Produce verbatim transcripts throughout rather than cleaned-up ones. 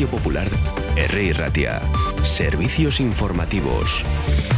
Radio Popular, Herri Ratia. Servicios informativos.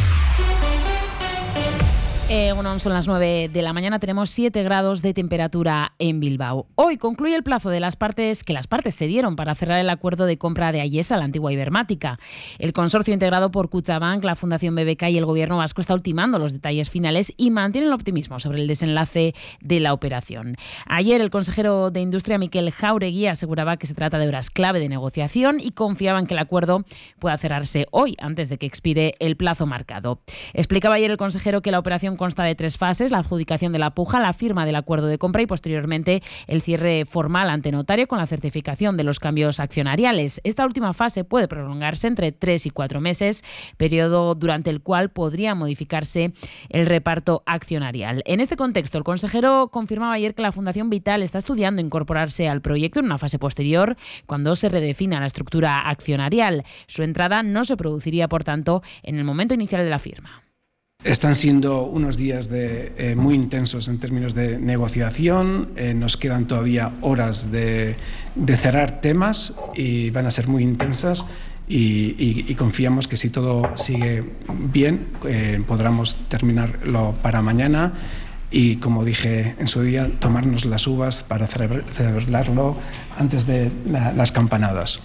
Eh, bueno, son las nueve de la mañana, tenemos siete grados de temperatura en Bilbao. Hoy concluye el plazo de las partes que las partes se dieron para cerrar el acuerdo de compra de Ayesa, la antigua Ibermática. El consorcio integrado por Kutxabank, la Fundación B B K y el Gobierno vasco está ultimando los detalles finales y mantiene el optimismo sobre el desenlace de la operación. Ayer el consejero de Industria, Mikel Jauregui, aseguraba que se trata de horas clave de negociación y confiaba en que el acuerdo pueda cerrarse hoy, antes de que expire el plazo marcado. Explicaba ayer el consejero que la operación consta de tres fases: la adjudicación de la puja, la firma del acuerdo de compra y posteriormente el cierre formal ante notario con la certificación de los cambios accionariales. Esta última fase puede prolongarse entre tres y cuatro meses, periodo durante el cual podría modificarse el reparto accionarial. En este contexto, el consejero confirmaba ayer que la Fundación Vital está estudiando incorporarse al proyecto en una fase posterior, cuando se redefina la estructura accionarial. Su entrada no se produciría, por tanto, en el momento inicial de la firma. Están siendo unos días de, eh, muy intensos en términos de negociación. Eh, nos quedan todavía horas de, de cerrar temas y van a ser muy intensas. Y, y, y confiamos que si todo sigue bien, eh, podremos terminarlo para mañana. Y, como dije en su día, tomarnos las uvas para celebrarlo antes de la, las campanadas.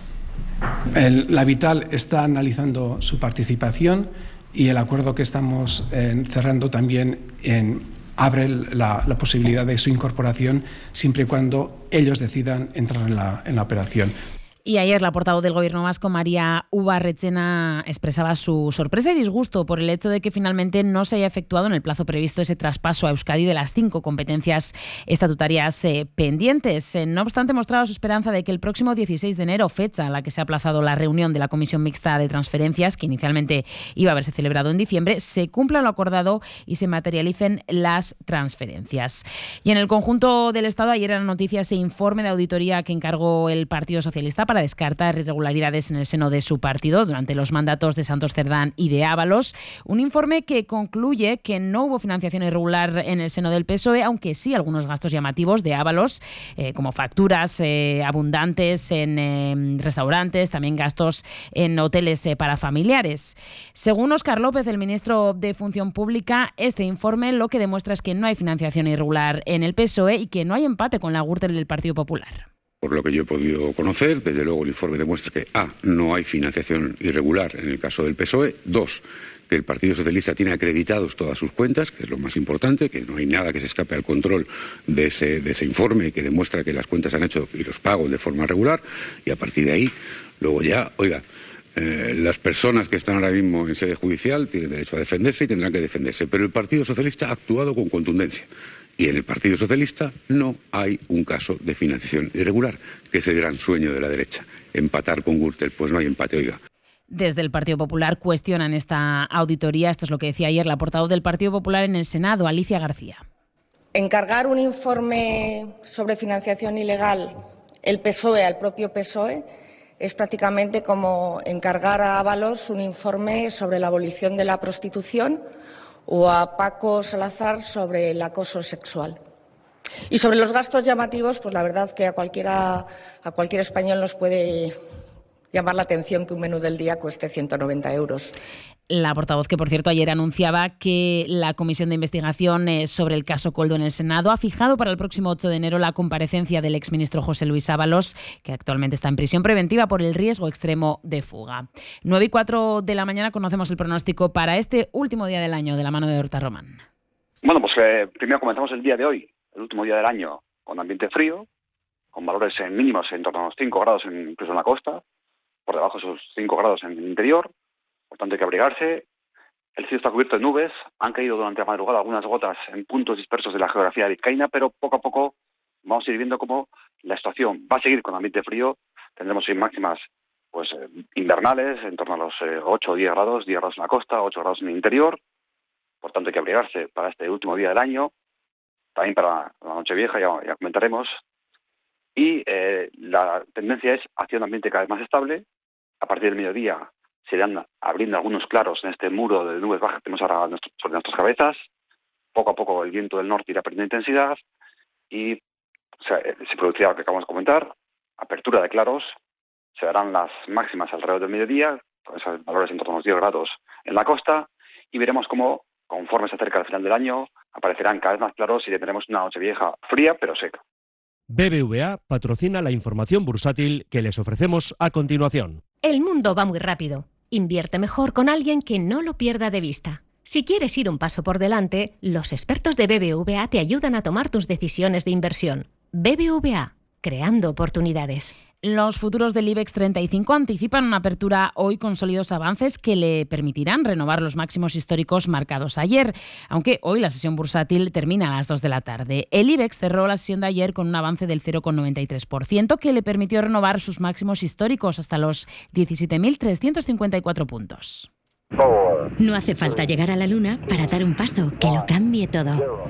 El, la Vital está analizando su participación. Y el acuerdo que estamos eh, cerrando también eh, abre la, la posibilidad de su incorporación siempre y cuando ellos decidan entrar en la, en la operación. Y ayer la portavoz del Gobierno vasco, María Ubarretxena, expresaba su sorpresa y disgusto por el hecho de que finalmente no se haya efectuado en el plazo previsto ese traspaso a Euskadi de las cinco competencias estatutarias eh, pendientes. Eh, no obstante, mostraba su esperanza de que el próximo dieciséis de enero, fecha a la que se ha aplazado la reunión de la Comisión Mixta de Transferencias, que inicialmente iba a haberse celebrado en diciembre, se cumpla lo acordado y se materialicen las transferencias. Y en el conjunto del Estado, ayer era noticia ese informe de auditoría que encargó el Partido Socialista para descartar irregularidades en el seno de su partido durante los mandatos de Santos Cerdán y de Ábalos. Un informe que concluye que no hubo financiación irregular en el seno del P S O E, aunque sí algunos gastos llamativos de Ábalos, eh, como facturas eh, abundantes en eh, restaurantes, también gastos en hoteles eh, para familiares. Según Óscar López, el ministro de Función Pública, este informe lo que demuestra es que no hay financiación irregular en el P S O E y que no hay empate con la Gürtel del Partido Popular. Por lo que yo he podido conocer, desde luego el informe demuestra que A, no hay financiación irregular en el caso del P S O E, dos, que el Partido Socialista tiene acreditados todas sus cuentas, que es lo más importante, que no hay nada que se escape al control de ese, de ese informe que demuestra que las cuentas se han hecho y los pagos de forma regular, y a partir de ahí, luego ya, oiga, eh, las personas que están ahora mismo en sede judicial tienen derecho a defenderse y tendrán que defenderse, pero el Partido Socialista ha actuado con contundencia. Y en el Partido Socialista no hay un caso de financiación irregular, que es el gran sueño de la derecha. Empatar con Gürtel, pues no hay empate, oiga. Desde el Partido Popular cuestionan esta auditoría. Esto es lo que decía ayer la portavoz del Partido Popular en el Senado, Alicia García. Encargar un informe sobre financiación ilegal el P S O E al propio P S O E es prácticamente como encargar a Ábalos un informe sobre la abolición de la prostitución o a Paco Salazar sobre el acoso sexual. Y sobre los gastos llamativos, pues la verdad que a cualquiera, a cualquier español nos puede llamar la atención que un menú del día cueste ciento noventa euros. La portavoz, que por cierto ayer anunciaba que la comisión de investigación sobre el caso Koldo en el Senado ha fijado para el próximo ocho de enero la comparecencia del exministro José Luis Ábalos, que actualmente está en prisión preventiva por el riesgo extremo de fuga. nueve y cuatro de la mañana conocemos el pronóstico para este último día del año de la mano de Horta Román. Bueno, pues eh, primero comenzamos el día de hoy, el último día del año, con ambiente frío, con valores en mínimos en torno a los cinco grados en, incluso en la costa, por debajo de esos cinco grados en el interior. Por tanto, hay que abrigarse. El cielo está cubierto de nubes. Han caído durante la madrugada algunas gotas en puntos dispersos de la geografía vizcaína, pero poco a poco vamos a ir viendo cómo la estación va a seguir con ambiente frío. Tendremos máximas pues eh, invernales en torno a los eh, ocho o diez grados, diez grados en la costa, ocho grados en el interior. Por tanto, hay que abrigarse para este último día del año. También para la Nochevieja, ya, ya comentaremos. Y eh, la tendencia es hacia un ambiente cada vez más estable. A partir del mediodía se irán abriendo algunos claros en este muro de nubes bajas que tenemos ahora sobre nuestras cabezas. Poco a poco el viento del norte irá perdiendo intensidad y o sea, se producirá lo que acabamos de comentar, apertura de claros se darán las máximas alrededor del mediodía, con esos valores en torno a unos diez grados en la costa, y veremos cómo, conforme se acerca el final del año, aparecerán cada vez más claros y tendremos una Nochevieja fría pero seca. B B V A patrocina la información bursátil que les ofrecemos a continuación. El mundo va muy rápido. Invierte mejor con alguien que no lo pierda de vista. Si quieres ir un paso por delante, los expertos de B B V A te ayudan a tomar tus decisiones de inversión. B B V A, creando oportunidades. Los futuros del IBEX treinta y cinco anticipan una apertura hoy con sólidos avances que le permitirán renovar los máximos históricos marcados ayer, aunque hoy la sesión bursátil termina a las dos de la tarde. El IBEX cerró la sesión de ayer con un avance del cero coma noventa y tres por ciento que le permitió renovar sus máximos históricos hasta los diecisiete mil trescientos cincuenta y cuatro puntos. No hace falta llegar a la luna para dar un paso que lo cambie todo.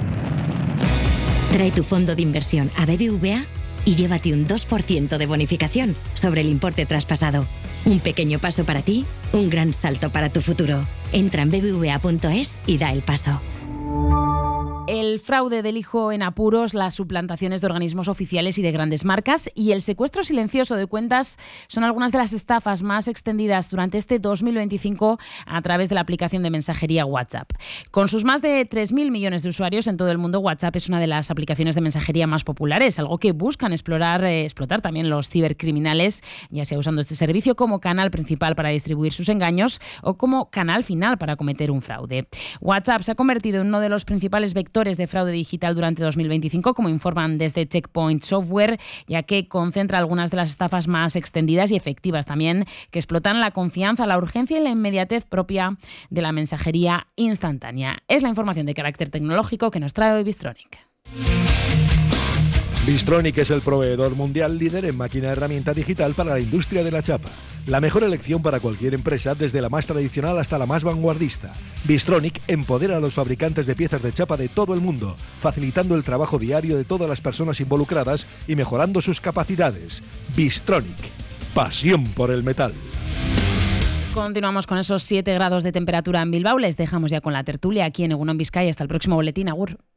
Trae tu fondo de inversión a B B V A y llévate un dos por ciento de bonificación sobre el importe traspasado. Un pequeño paso para ti, un gran salto para tu futuro. Entra en b b v a punto es y da el paso. El fraude del hijo en apuros, las suplantaciones de organismos oficiales y de grandes marcas y el secuestro silencioso de cuentas son algunas de las estafas más extendidas durante este dos mil veinticinco a través de la aplicación de mensajería WhatsApp. Con sus más de tres mil millones de usuarios en todo el mundo, WhatsApp es una de las aplicaciones de mensajería más populares, algo que buscan explorar, eh, explotar también los cibercriminales, ya sea usando este servicio como canal principal para distribuir sus engaños o como canal final para cometer un fraude. WhatsApp se ha convertido en uno de los principales vectores de fraude digital durante dos mil veinticinco, como informan desde Checkpoint Software, ya que concentra algunas de las estafas más extendidas y efectivas también, que explotan la confianza, la urgencia y la inmediatez propia de la mensajería instantánea. Es la información de carácter tecnológico que nos trae hoy Bystronic. Bystronic es el proveedor mundial líder en máquina herramienta digital para la industria de la chapa. La mejor elección para cualquier empresa, desde la más tradicional hasta la más vanguardista. Bystronic empodera a los fabricantes de piezas de chapa de todo el mundo, facilitando el trabajo diario de todas las personas involucradas y mejorando sus capacidades. Bystronic, pasión por el metal. Continuamos con esos siete grados de temperatura en Bilbao. Les dejamos ya con la tertulia aquí en Egunon Vizcaya. Hasta el próximo boletín. Agur.